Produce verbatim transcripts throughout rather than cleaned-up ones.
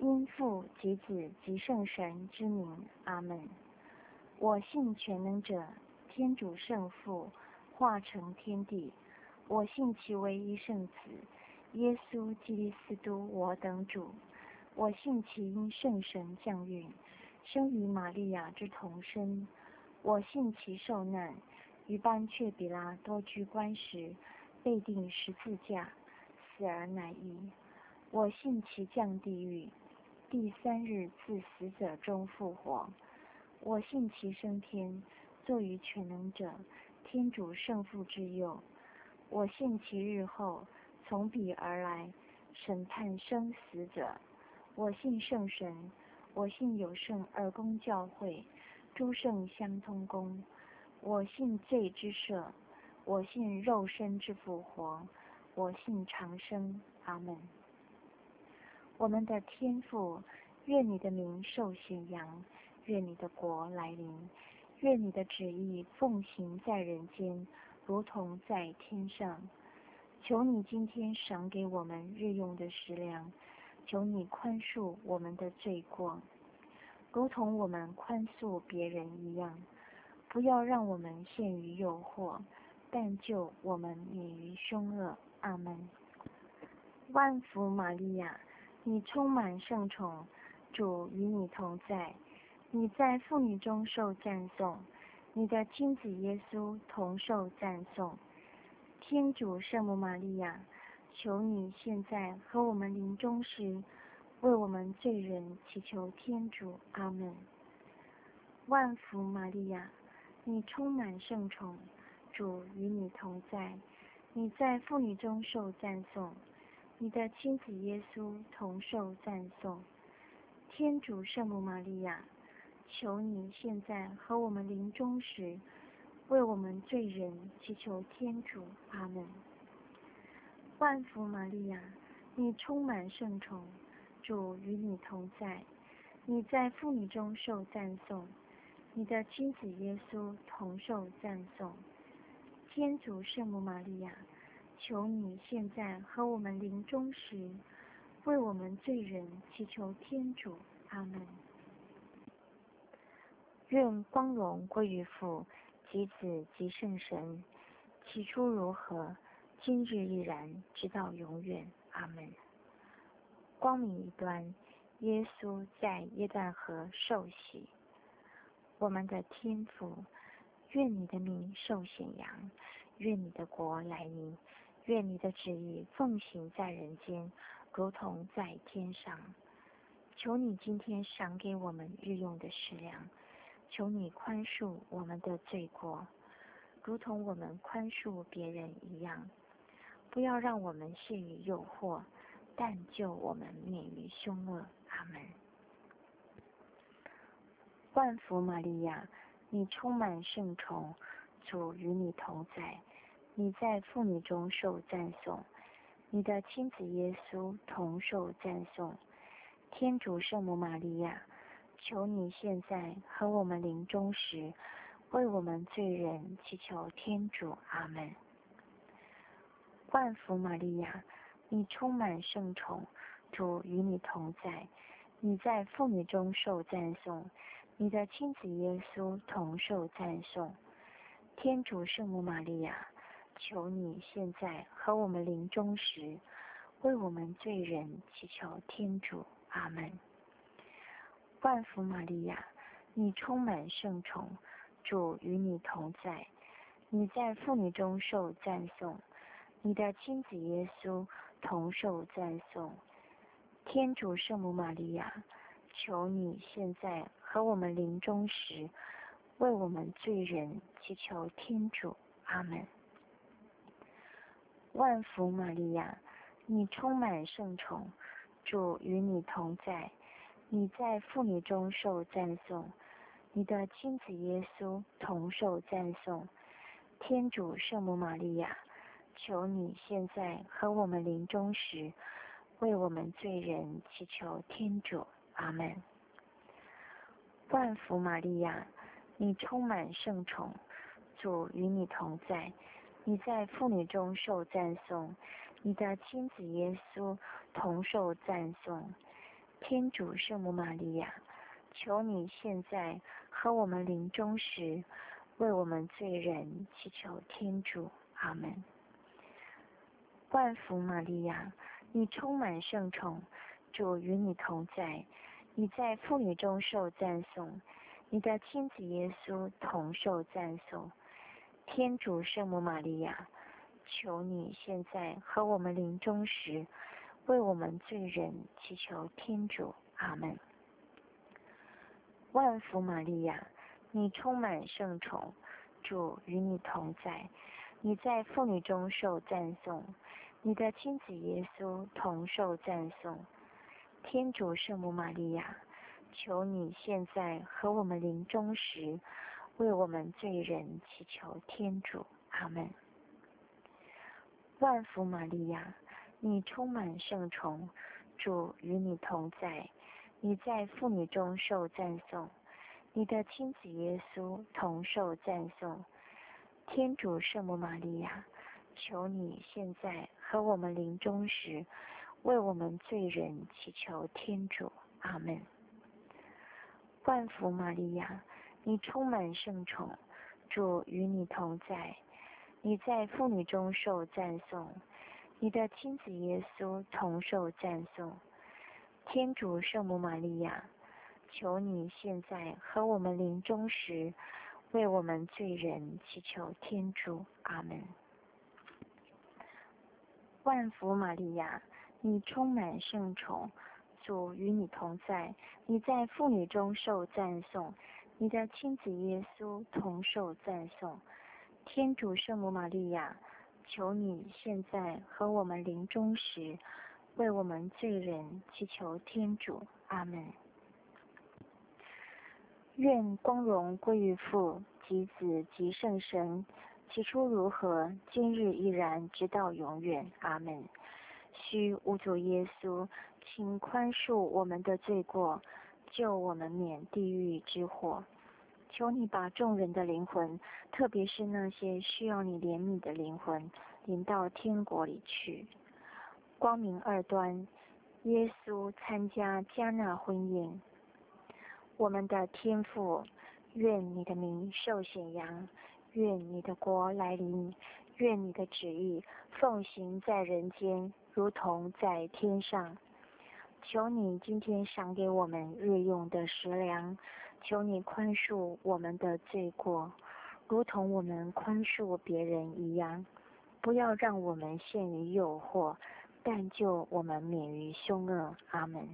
因父及子及圣神之名，阿门。我信全能者，天主圣父，化成天地。我信其唯一圣子，耶稣基督斯督，我等主。我信其因圣神降孕，生于玛利亚之童身。我信其受难，于班却比拉多居关时，被钉十字架，死而乃义。我信其降地狱，第三日自死者中复活。我信其升天，坐于全能者天主圣父之右。我信其日后从彼而来，审判生死者。我信圣神，我信有圣二公教会，诸圣相通公。我信罪之赦，我信肉身之复活，我信长生。阿门。我们的天父，愿你的名受显扬，愿你的国来临，愿你的旨意奉行在人间，如同在天上。求你今天赏给我们日用的食粮，求你宽恕我们的罪过，如同我们宽恕别人一样。不要让我们陷于诱惑，但救我们免于凶恶。阿门。万福玛利亚，你充满圣宠，主与你同在。你在妇女中受赞颂，你的亲子耶稣同受赞颂。天主圣母玛利亚，求你现在和我们临终时，为我们罪人祈求天主。阿门。万福玛利亚，你充满圣宠，主与你同在。你在妇女中受赞颂，你的亲子耶稣同受赞颂。天主圣母玛利亚，求你现在和我们临终时，为我们罪人祈求天主。阿门。万福玛利亚，你充满圣宠，主与你同在。你在妇女中受赞颂，你的亲子耶稣同受赞颂。天主圣母玛利亚，求你现在和我们临终时，为我们罪人祈求天主。阿门。愿光荣归于父及子及圣神，起初如何，今日亦然，直到永远。阿门。光明一端，耶稣在耶诞河受洗。我们的天父，愿你的名受显扬，愿你的国来临，愿你的旨意奉行在人间，如同在天上。求你今天赏给我们日用的食粮，求你宽恕我们的罪过，如同我们宽恕别人一样。不要让我们陷于诱惑，但救我们免于凶恶。阿门。万福玛利亚，你充满圣宠，主与你同在。你在妇女中受赞颂，你的亲子耶稣同受赞颂。天主圣母玛利亚，求你现在和我们临终时，为我们罪人祈求天主。阿门。万福玛利亚，你充满圣宠，主与你同在。你在妇女中受赞颂，你的亲子耶稣同受赞颂。天主圣母玛利亚，求你现在和我们临终时，为我们罪人祈求天主。阿门。万福玛利亚，你充满圣宠，主与你同在。你在妇女中受赞颂，你的亲子耶稣同受赞颂。天主圣母玛利亚，求你现在和我们临终时，为我们罪人祈求天主。阿门。万福玛利亚，你充满圣宠，主与你同在。你在妇女中受赞颂，你的亲子耶稣同受赞颂。天主圣母玛利亚，求你现在和我们临终时，为我们罪人祈求天主。阿门。万福玛利亚，你充满圣宠，主与你同在。你在妇女中受赞颂，你的亲子耶稣同受赞颂。 天主圣母玛利亚，求你现在和我们临终时，为我们罪人祈求天主。阿门。万福玛利亚，你充满圣宠，主与你同在，你在妇女中受赞颂，你的亲子耶稣同受赞颂。天主圣母玛利亚，求你现在和我们临终时，为我们罪人祈求天主。阿门。万福玛利亚，你充满圣宠，主与你同在，你在妇女中受赞颂，你的亲子耶稣同受赞颂。天主圣母玛利亚，求你现在和我们临终时，为我们罪人祈求天主。阿门。万福玛利亚，你充满圣宠，主与你同在，你在妇女中受赞颂，你的亲子耶稣同受赞颂。天主圣母玛利亚，求你现在和我们临终时，为我们罪人祈求天主。阿门。万福玛利亚，你充满圣宠，主与你同在，你在妇女中受赞颂，你的亲子耶稣同受赞颂。天主圣母玛利亚，求你现在和我们临终时，为我们罪人祈求天主。阿门。万福玛利亚，你充满圣宠，主与你同在，你在妇女中受赞颂，你的亲子耶稣同受赞颂。天主圣母玛利亚，求你现在和我们临终时，为我们罪人祈求天主。阿门。愿光荣归于父及子及圣神，起初如何，今日依然，直到永远。阿门。须无主耶稣，请宽恕我们的罪过，救我们免地狱之祸。求你把众人的灵魂，特别是那些需要你怜悯的灵魂，领到天国里去。光明二端，耶稣参加迦纳婚宴。我们的天父，愿你的名受显扬，愿你的国来临，愿你的旨意奉行在人间，如同在天上。求你今天赏给我们日用的食粮，求你宽恕我们的罪过，如同我们宽恕别人一样。不要让我们陷于诱惑，但救我们免于凶恶。阿门。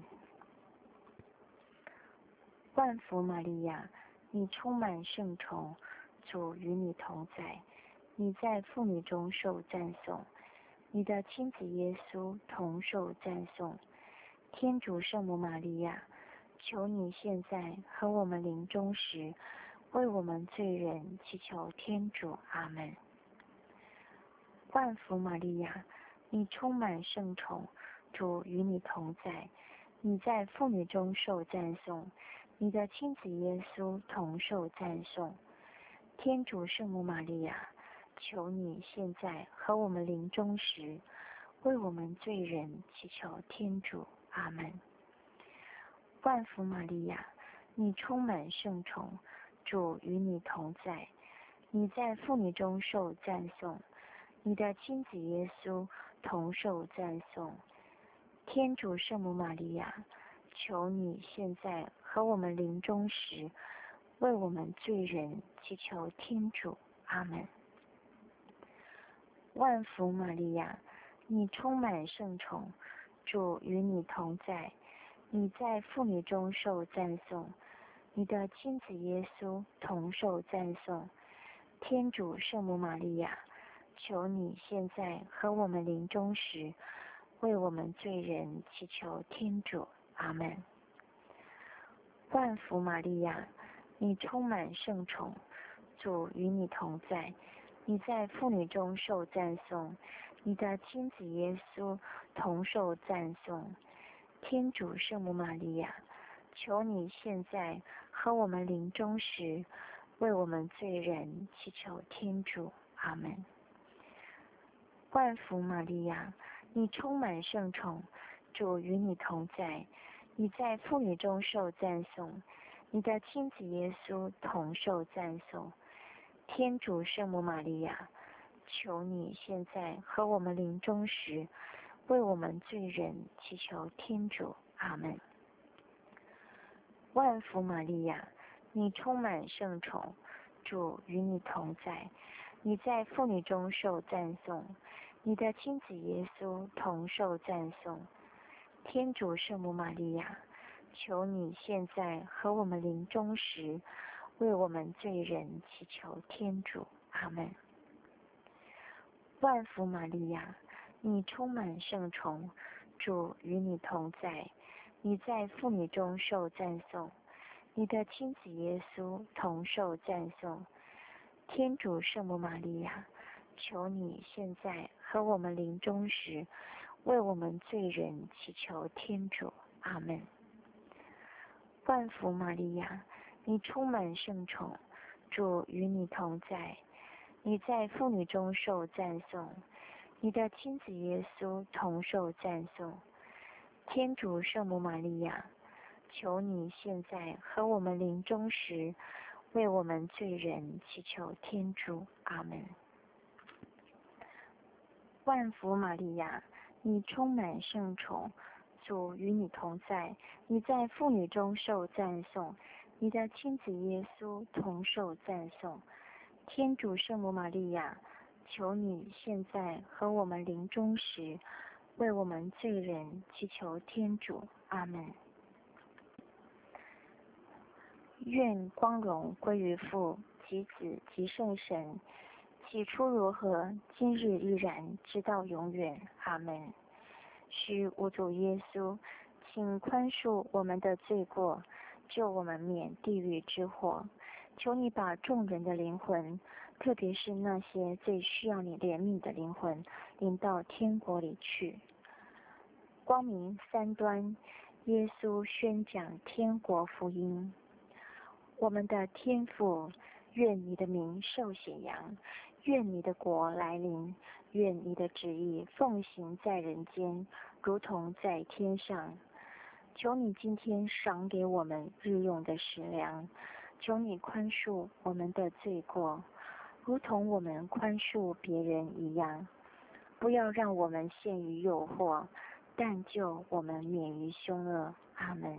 万福玛利亚，你充满圣宠，主与你同在，你在妇女中受赞颂，你的亲子耶稣同受赞颂。天主圣母玛利亚，求你现在和我们临终时，为我们罪人祈求天主。阿门。万福玛利亚，你充满圣宠，主与你同在，你在妇女中受赞颂，你的亲子耶稣同受赞颂。天主圣母玛利亚，求你现在和我们临终时，为我们罪人祈求天主。阿门。万福玛利亚，你充满圣宠，主与你同在，你在妇女中受赞颂，你的亲子耶稣同受赞颂。天主圣母玛利亚，求你现在和我们临终时，为我们罪人祈求天主。阿门。万福玛利亚，你充满圣宠，主与你同在，你在妇女中受赞颂，你的亲子耶稣同受赞颂。天主圣母玛利亚，求你现在和我们临终时，为我们罪人祈求天主。阿门。万福玛利亚，你充满圣宠，主与你同在，你在妇女中受赞颂，你的亲子耶稣同受赞颂。天主圣母玛利亚，求你现在和我们临终时，为我们罪人祈求天主。阿门。万福玛利亚，你充满圣宠，主与你同在， 你在妇女中受赞颂，你的亲子耶稣同受赞颂。天主圣母玛利亚，求你现在和我们临终时，为我们罪人祈求天主。阿们。万福玛利亚，你充满圣宠，主与你同在，你在妇女中受赞颂，你的亲子耶稣同受赞颂。天主圣母玛利亚，求你现在和我们临终时，为我们罪人祈求天主。阿们。万福玛利亚，你充满圣宠，主与你同在，你在妇女中受赞颂，你的亲子耶稣同受赞颂。天主圣母玛利亚，求你现在和我们临终时，为我们罪人祈求天主。阿们。万福玛利亚，你充满圣宠，主与你同在，你在妇女中受赞颂，你的亲子耶稣同受赞颂。天主圣母玛利亚，求你现在和我们临终时，为我们罪人祈求天主。阿们。万福玛利亚，你充满圣宠，主与你同在，你在妇女中受赞颂，你的亲子耶稣同受赞颂。天主圣母玛利亚，求你现在和我们临终时，为我们罪人祈求天主。阿们。愿光荣归于父及子及圣神，起初如何，今日依然，直到永远。阿们。需无主耶稣，请宽恕我们的罪过，救我们免地狱之祸。求你把众人的灵魂，特别是那些最需要你怜悯的灵魂，领到天国里去。光明三端，耶稣宣讲天国福音。我们的天父，愿你的名受显扬，愿你的国来临，愿你的旨意奉行在人间，如同在天上。求你今天赏给我们日用的食粮，求你宽恕我们的罪过，如同我们宽恕别人一样。不要让我们陷于诱惑，但救我们免于凶恶。阿们。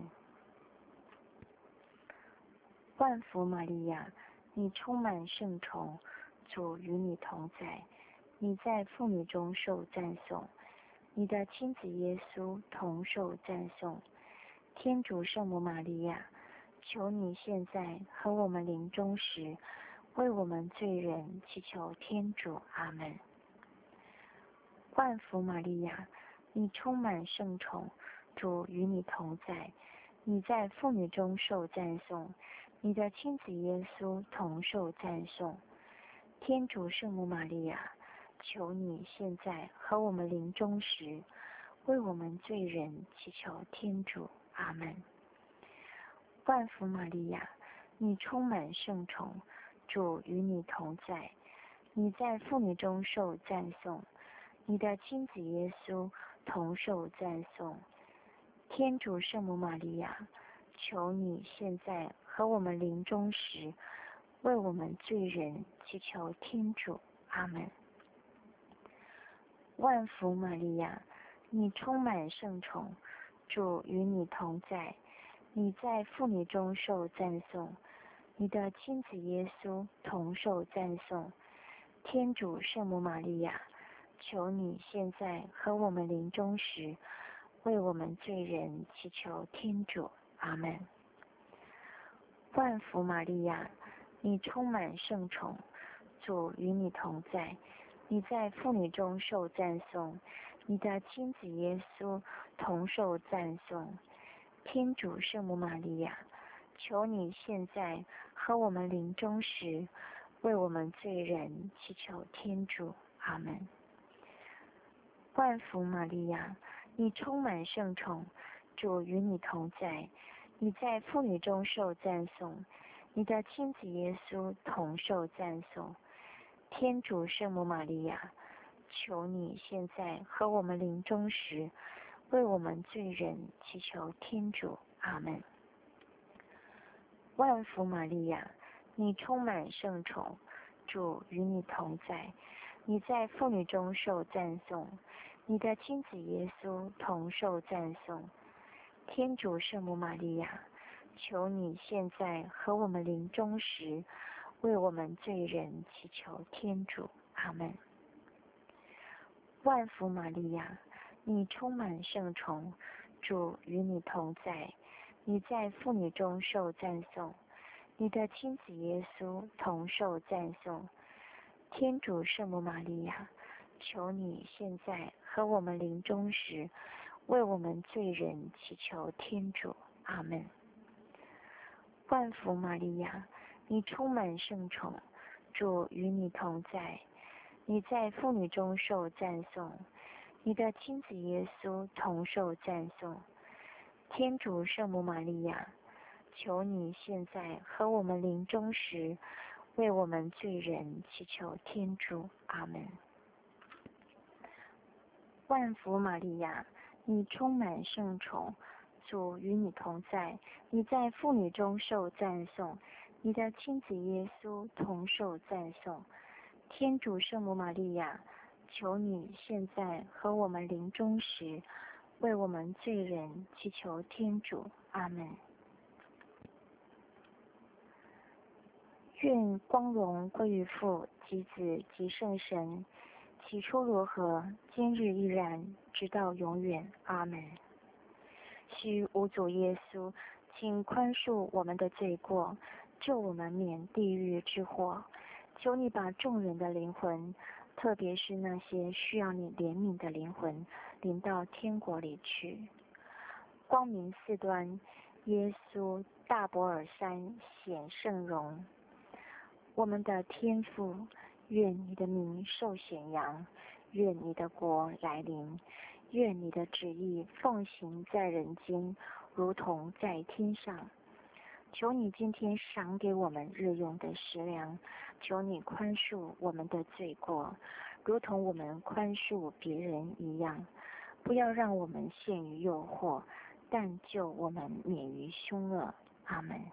万福玛利亚，你充满圣宠，主与你同在，你在妇女中受赞颂，你的亲子耶稣同受赞颂。天主圣母玛利亚，求你现在和我们临终时，为我们罪人祈求天主。阿们。万福玛利亚，你充满圣宠，主与你同在，你在妇女中受赞颂，你的亲子耶稣同受赞颂。天主圣母玛利亚，求你现在和我们临终时，为我们罪人祈求天主。阿们。万福玛利亚，你充满圣宠，主与你同在，你在妇女中受赞颂，你的亲子耶稣同受赞颂。天主圣母玛利亚，求你现在和我们临终时，为我们罪人祈求天主。阿们。万福玛利亚，你充满圣宠，主与你同在，你在妇女中受赞颂，你的亲子耶稣同受赞颂。天主圣母玛利亚，求你现在和我们临终时，为我们罪人祈求天主。阿们。万福玛利亚，你充满圣宠，主与你同在，你在妇女中受赞颂，你的亲子耶稣同受赞颂。天主圣母玛利亚，求你现在和我们临终时，为我们罪人祈求天主。阿们。万福玛利亚，你充满圣宠，主与你同在，你在妇女中受赞颂，你的亲子耶稣同受赞颂。天主圣母玛利亚，求你现在和我们临终时， 为我们罪人祈求天主。阿们。万福玛利亚，你充满圣宠，主与你同在，你在妇女中受赞颂，你的亲子耶稣同受赞颂。天主圣母玛利亚，求你现在和我们临终时，为我们罪人祈求天主。阿们。万福玛利亚，你充满圣宠，主与你同在，你在妇女中受赞颂，你的亲子耶稣同受赞颂。天主圣母玛利亚，求你现在和我们临终时，为我们罪人祈求天主。阿们。万福玛利亚，你充满圣宠，主与你同在，你在妇女中受赞颂，你的亲子耶稣同受赞颂。天主圣母玛利亚，求你现在和我们临终时，为我们罪人祈求天主。阿们。万福玛利亚，你充满圣宠，主与你同在，你在妇女中受赞颂，你的亲子耶稣同受赞颂。天主圣母玛利亚，求你现在和我们临终时，为我们罪人祈求天主。阿们。愿光荣归于父及子及圣神，起初如何，今日依然，直到永远。阿们。须无主耶稣，请宽恕我们的罪过，救我们免地狱之祸。求你把众人的灵魂，特别是那些需要你怜悯的灵魂，领到天国里去。光明四端，耶稣大伯尔山显圣容。我们的天父，愿你的名受显扬，愿你的国来临，愿你的旨意奉行在人间，如同在天上。求你今天赏给我们日用的食粮，求你宽恕我们的罪过，如同我们宽恕别人一样。不要让我们陷于诱惑，但救我们免于凶恶。阿们。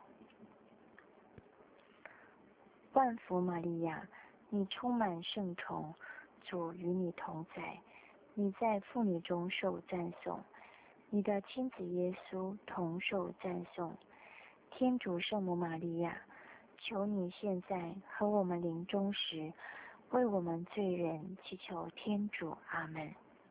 万福玛利亚，你充满圣宠，主与你同在，你在妇女中受赞颂，你的亲子耶稣同受赞颂。天主圣母玛利亚，求你现在和我们临终时，为我们罪人祈求天主。阿们。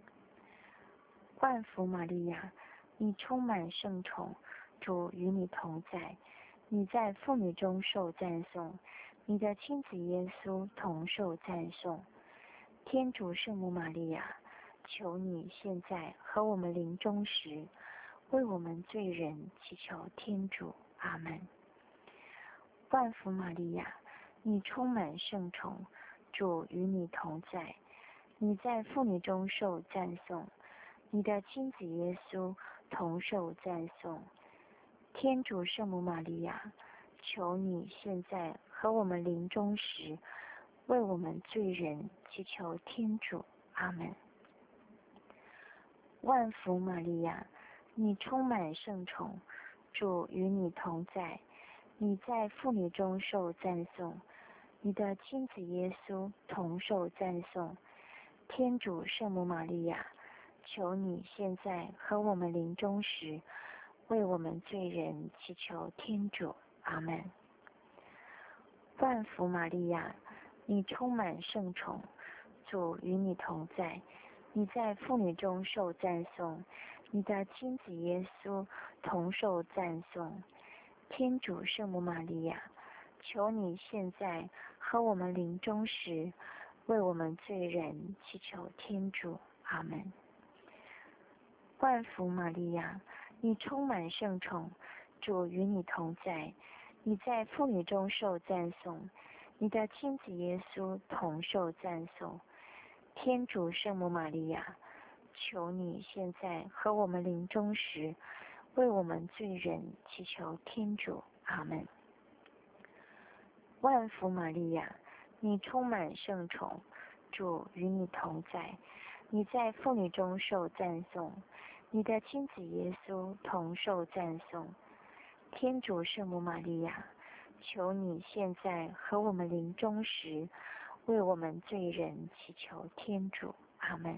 万福玛利亚，你充满圣宠，主与你同在，你在妇女中受赞颂，你的亲子耶稣同受赞颂。天主圣母玛利亚，求你现在和我们临终时，为我们罪人祈求天主。阿们。万福玛利亚，你充满圣宠，主与你同在，你在妇女中受赞颂，你的亲子耶稣同受赞颂。天主圣母玛利亚，求你现在和我们临终时，为我们罪人祈求天主。阿们。万福玛利亚，你充满圣宠，主与你同在，你在妇女中受赞颂，你的亲子耶稣同受赞颂。天主圣母玛利亚，求你现在和我们临终时，为我们罪人祈求天主。阿们。万福玛利亚，你充满圣宠，主与你同在，你在妇女中受赞颂，你的亲子耶稣同受赞颂。天主圣母玛利亚，求你现在和我们临终时，为我们罪人祈求天主。阿们。万福玛利亚，你充满圣宠，主与你同在，你在妇女中受赞颂，你的亲子耶稣同受赞颂。天主圣母玛利亚，求你现在和我们临终时，为我们罪人祈求天主。阿们。万福玛利亚，你充满圣宠，主与你同在，你在妇女中受赞颂， 你的亲子耶稣同受赞颂。天主圣母玛利亚，求你现在和我们临终时，为我们罪人祈求天主。阿们。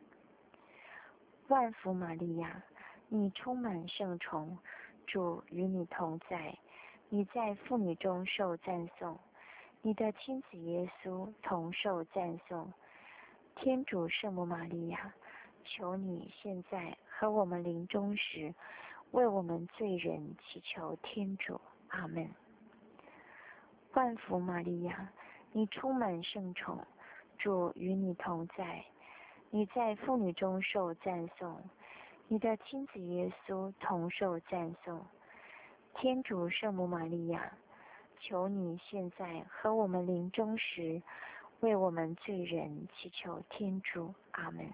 万福玛利亚，你充满圣宠，主与你同在，你在妇女中受赞颂，你的亲子耶稣同受赞颂。天主圣母玛利亚，求你现在和我们临终时，为我们罪人祈求天主。阿们。万福玛利亚，你充满圣宠，主与你同在，你在妇女中受赞颂，你的亲子耶稣同受赞颂。天主圣母玛利亚，求你现在和我们临终时，为我们罪人祈求天主。阿们。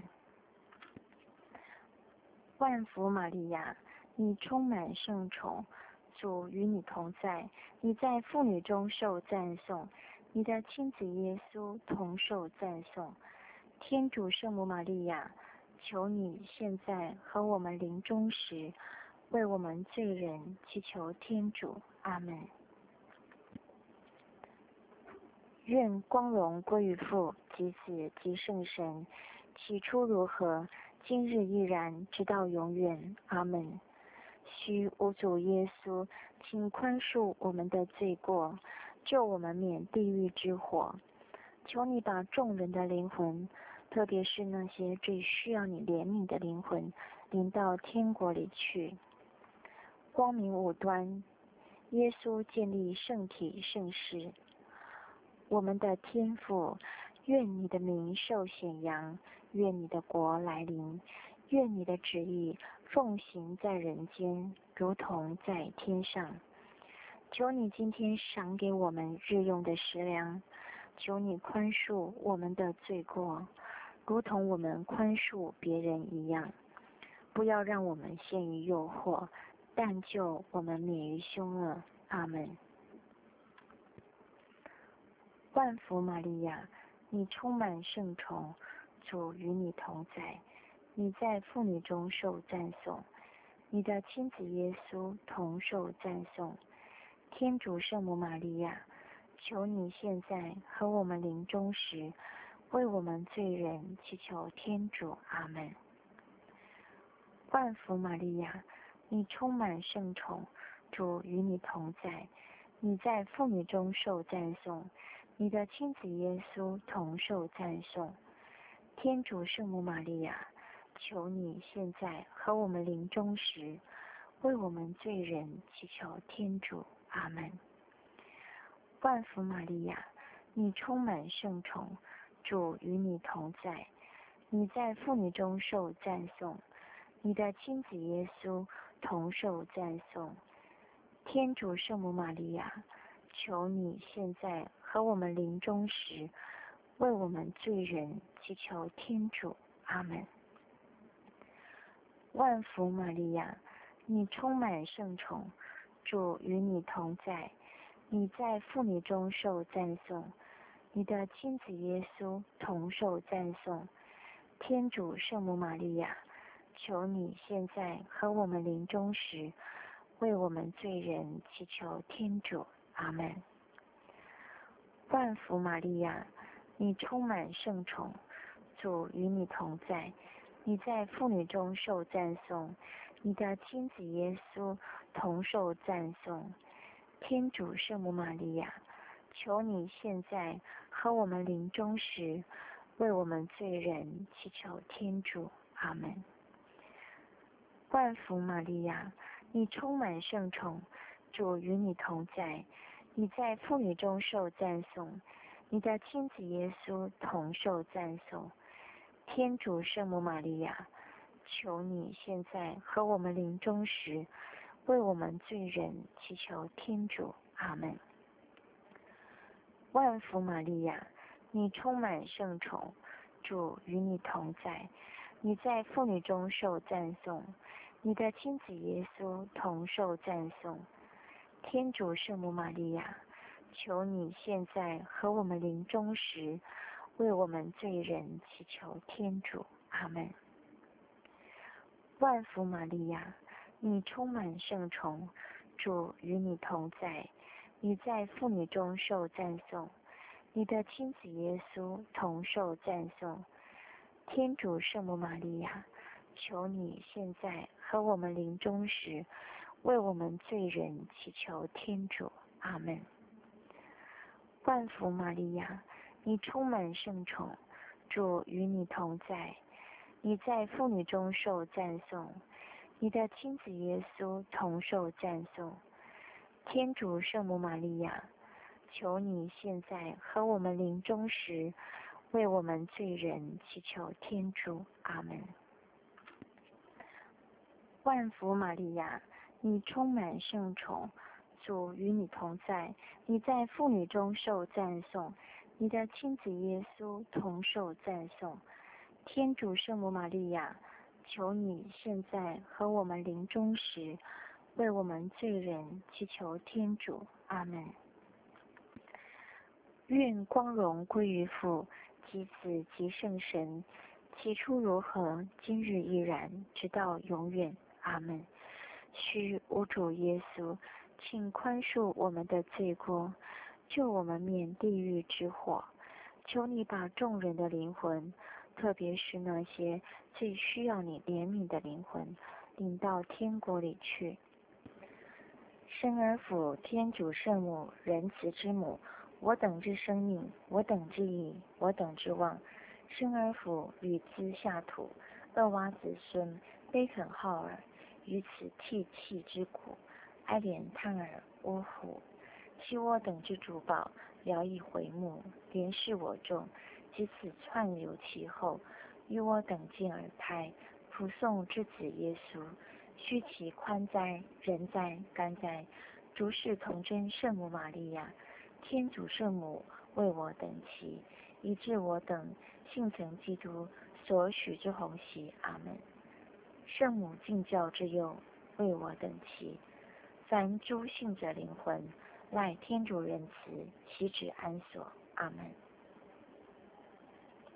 万福玛利亚，你充满圣宠，主与你同在，你在妇女中受赞颂，你的亲子耶稣同受赞颂。天主圣母玛利亚，求你现在和我们临终时，为我们罪人祈求天主。阿们。愿光荣归于父及子及圣神，起初如何，今日依然，直到永远。阿们。须无主耶稣，请宽恕我们的罪过，救我们免地狱之火。求你把众人的灵魂，特别是那些最需要你怜悯的灵魂，领到天国里去。光明无端，耶稣建立圣体圣事。我们的天父，愿你的名受显扬，愿你的国来临，愿你的旨意奉行在人间，如同在天上。求你今天赏给我们日用的食粮，求你宽恕我们的罪过，如同我们宽恕别人一样。不要让我们陷于诱惑，但救我们免于凶恶。阿们。万福玛利亚，你充满圣宠，主与你同在，你在妇女中受赞颂，你的亲子耶稣同受赞颂。天主圣母玛利亚，求你现在和我们临终时，为我们罪人祈求天主。阿们。万福玛利亚，你充满圣宠，主与你同在，你在妇女中受赞颂，你的亲子耶稣同受赞颂。天主圣母玛利亚，求你现在和我们临终时，为我们罪人祈求天主。阿们。万福玛利亚，你充满圣宠，主与你同在，你在妇女中受赞颂，你的亲子耶稣同受赞颂。天主圣母玛利亚，求你现在和我们临终时，为我们罪人祈求天主。阿们。万福玛利亚，你充满圣宠，主与你同在，你在妇女中受赞颂，你的亲子耶稣同受赞颂。天主圣母玛利亚，求你现在和我们临终时，为我们罪人祈求天主。阿们。万福玛利亚，你充满圣宠，主与你同在，你在妇女中受赞颂，你的亲子耶稣同受赞颂。天主圣母玛利亚，求你现在和我们临终时，为我们罪人祈求天主。阿们。万福玛利亚，你充满圣宠，主与你同在，你在妇女中受赞颂，你的亲子耶稣同受赞颂。天主圣母玛利亚，求你现在和我们临终时，为我们罪人祈求天主。阿们。万福玛利亚，你充满圣宠，主与你同在，你在妇女中受赞颂，你的亲子耶稣同受赞颂。天主圣母玛利亚，求你现在和我们临终时，为我们罪人祈求天主。阿们。 万福玛利亚，你充满圣宠，主与你同在，你在妇女中受赞颂，你的亲子耶稣同受赞颂。天主圣母玛利亚，求你现在和我们临终时，为我们罪人祈求天主。阿们。万福玛利亚，你充满圣宠，主与你同在，你在妇女中受赞颂，你的亲子耶稣同受赞颂。天主圣母玛利亚，求你现在和我们临终时，为我们罪人祈求天主。阿们。万福玛利亚，你充满圣宠，主与你同在，你在妇女中受赞颂，你的亲子耶稣同受赞颂。天主圣母玛利亚，求你现在和我们临终时，为我们罪人祈求天主。阿们。愿光荣归于父及子及圣神，起初如何，今日依然，直到永远。阿们。须无主耶稣，请宽恕我们的罪过，救我们免地狱之火。求你把众人的灵魂，特别是那些最需要你怜悯的灵魂，领到天国里去。生而父天主圣母，仁慈之母，我等之生命，我等之义，我等之望。生而父屡兹下土，厄娃子孙，悲恳好尔，于此涕泣之苦，哀怜叹尔呜呼。昔我等之主保，聊以回目，怜视我众，及此窜流其后，与我等见而胎，普颂之子耶稣。须其宽哉，仁哉，甘哉！诸事童真圣母玛利亚，天主圣母，为我等祈，以致我等信承基督所许之宏喜。阿们。圣母敬教之佑，为我等祈。凡诸信者灵魂，赖天主仁慈，其旨安所。阿们。